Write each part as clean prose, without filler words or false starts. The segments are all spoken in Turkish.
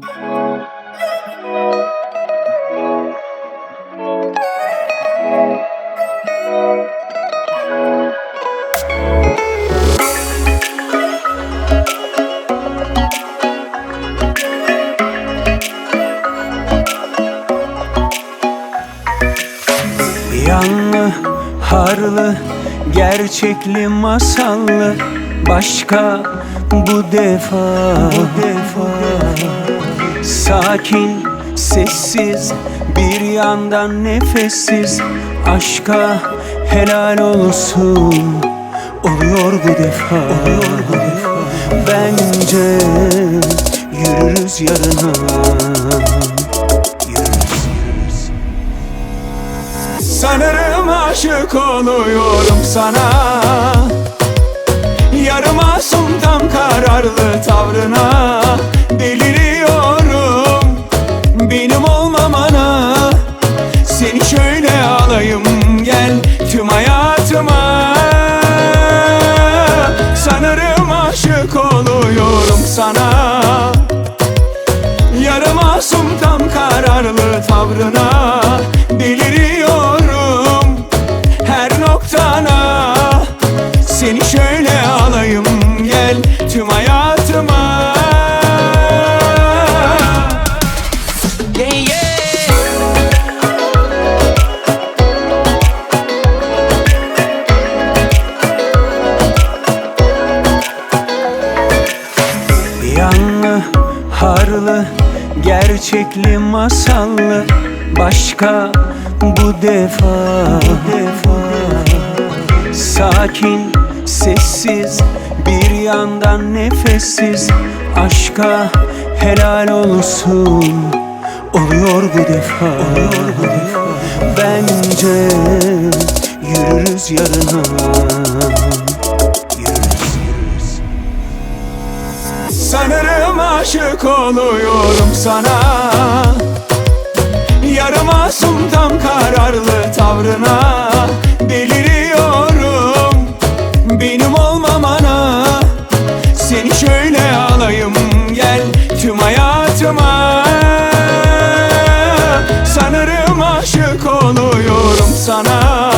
Yanlı, harlı, gerçekli, masallı, başka bu defa. Sakin, sessiz, bir yandan nefessiz, aşka helal olsun. Oluyor bu defa. Bence yürürüz yarına. Sanırım aşık oluyorum sana, yarım masum tam kararlı tavrına. Deliriyorum benim olmamana. Seni şöyle alayım gel tüm hayatıma. Sanırım aşık oluyorum sana, yarım masum tam kararlı tavrına. Deliriyorum her noktana. Seni şöyle alayım gel tüm hayatıma. Yanlı, harlı, gerçekli, masallı, başka bu defa. Sakin, sessiz, bir yandan nefessiz, aşka helal olsun. Oluyor bu defa. Bence yürürüz yarına. Sanırım aşık oluyorum sana, yarım masum tam kararlı tavrına. Deliriyorum benim olmamana. Seni şöyle alayım gel tüm hayatıma. Sanırım aşık oluyorum sana,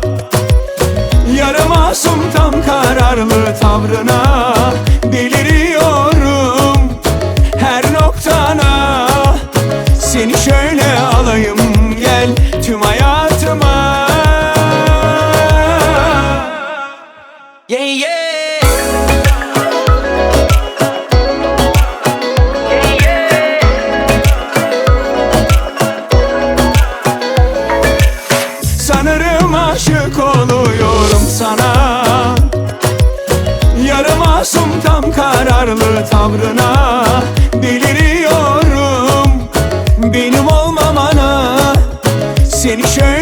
yarım masum tam kararlı tavrına. Deliriyorum her noktana. Seni şöyle alayım gel tüm hayatıma. Sanırım aşık oluyorum sana, yarım masum tam kararlı tavrına. Deliriyorum benim olmamana. Seni şöyle